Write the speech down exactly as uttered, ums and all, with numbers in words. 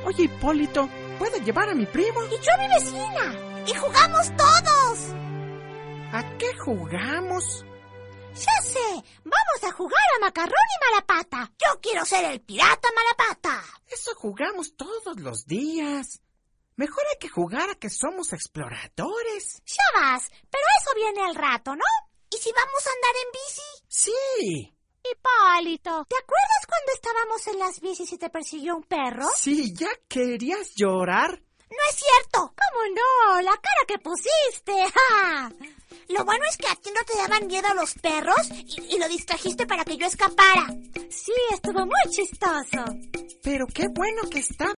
Oye, Hipólito, ¿puedo llevar a mi primo? Y yo a mi vecina. Y jugamos todos. ¿A qué jugamos? Ya sé, vamos a jugar a macarrón y malapata. Yo quiero ser el pirata malapata. Eso jugamos todos los días. Mejor hay que jugar a que somos exploradores. Ya vas, pero eso viene al rato, ¿no? ¿Y si vamos a andar en bici? Sí. Hipólito, ¿te acuerdas cuando estábamos en las bicis y te persiguió un perro? Sí, ¿ya querías llorar? No es cierto. ¿Cómo no? La cara que pusiste. ¡Ja! Lo bueno es que a ti no te daban miedo los perros y, y lo distrajiste para que yo escapara. Sí, estuvo muy chistoso. Pero qué bueno que está